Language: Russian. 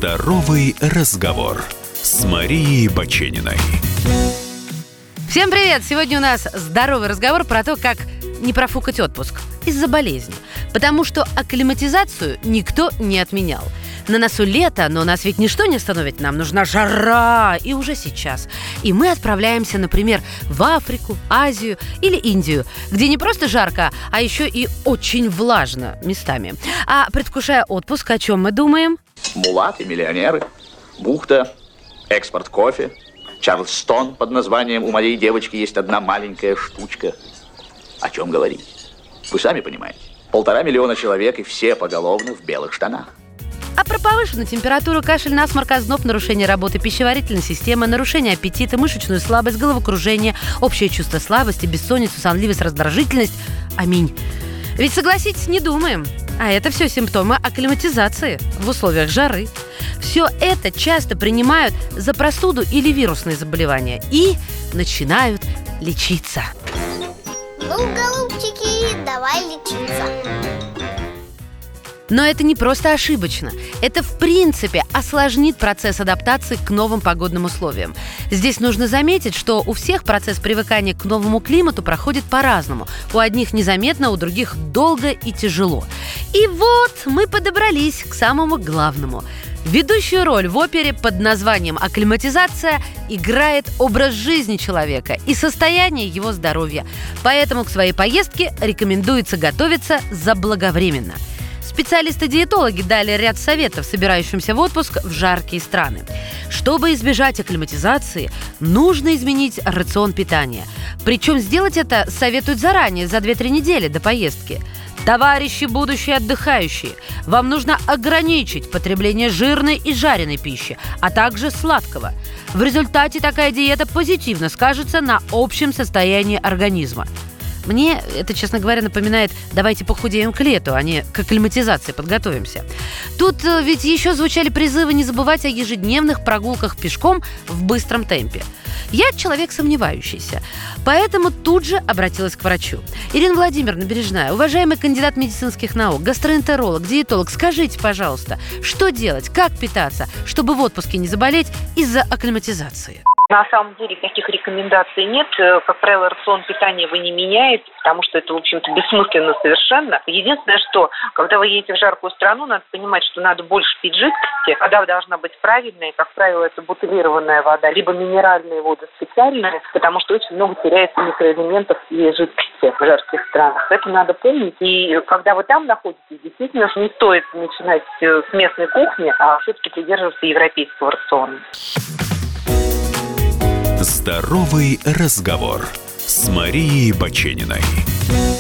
Здоровый разговор с Марией Бачениной. Всем привет! Сегодня у нас здоровый разговор про то, как не профукать отпуск из-за болезни. Потому что акклиматизацию никто не отменял. На носу лето, но нас ведь ничто не остановит. Нам нужна жара, и уже сейчас. И мы отправляемся, например, в Африку, Азию или Индию, где не просто жарко, а еще и очень влажно местами. А предвкушая отпуск, о чем мы думаем? Мулаты, миллионеры, бухта, экспорт кофе, Чарльстон под названием «У моей девочки есть одна маленькая штучка». О чем говорить? Вы сами понимаете. 1,5 миллиона человек, и все поголовно в белых штанах. А про повышенную температуру, кашель, насморк, озноб, нарушение работы пищеварительной системы, нарушение аппетита, мышечную слабость, головокружение, общее чувство слабости, бессонницу, сонливость, раздражительность. Аминь. Ведь, согласитесь, не думаем. А это все симптомы акклиматизации в условиях жары. Все это часто принимают за простуду или вирусные заболевания и начинают лечиться. Ну, голубчики, давай лечиться. Но это не просто ошибочно. Это, в принципе, осложнит процесс адаптации к новым погодным условиям. Здесь нужно заметить, что у всех процесс привыкания к новому климату проходит по-разному. У одних незаметно, у других долго и тяжело. И вот мы подобрались к самому главному. Ведущую роль в опере под названием «Акклиматизация» играет образ жизни человека и состояние его здоровья. Поэтому к своей поездке рекомендуется готовиться заблаговременно. Специалисты-диетологи дали ряд советов собирающимся в отпуск в жаркие страны. Чтобы избежать акклиматизации, нужно изменить рацион питания. Причем сделать это советуют заранее, за 2-3 недели до поездки. Товарищи будущие отдыхающие, вам нужно ограничить потребление жирной и жареной пищи, а также сладкого. В результате такая диета позитивно скажется на общем состоянии организма. Мне это, честно говоря, напоминает «давайте похудеем к лету», а не к акклиматизации подготовимся. Тут ведь еще звучали призывы не забывать о ежедневных прогулках пешком в быстром темпе. Я человек сомневающийся, поэтому тут же обратилась к врачу. Ирина Владимировна Бережная, уважаемый кандидат медицинских наук, гастроэнтеролог, диетолог, скажите, пожалуйста, что делать, как питаться, чтобы в отпуске не заболеть из-за акклиматизации? На самом деле никаких рекомендаций нет. Как правило, рацион питания вы не меняете, потому что это, в общем-то, бессмысленно совершенно. Единственное, что, когда вы едете в жаркую страну, надо понимать, что надо больше пить жидкости. Вода должна быть правильная. Как правило, это бутилированная вода, либо минеральная вода специальная, потому что очень много теряется микроэлементов и жидкости в жарких странах. Это надо помнить. И когда вы там находитесь, действительно, не стоит начинать с местной кухни, а все-таки придерживаться европейского рациона. Здоровый разговор с Марией Бачениной.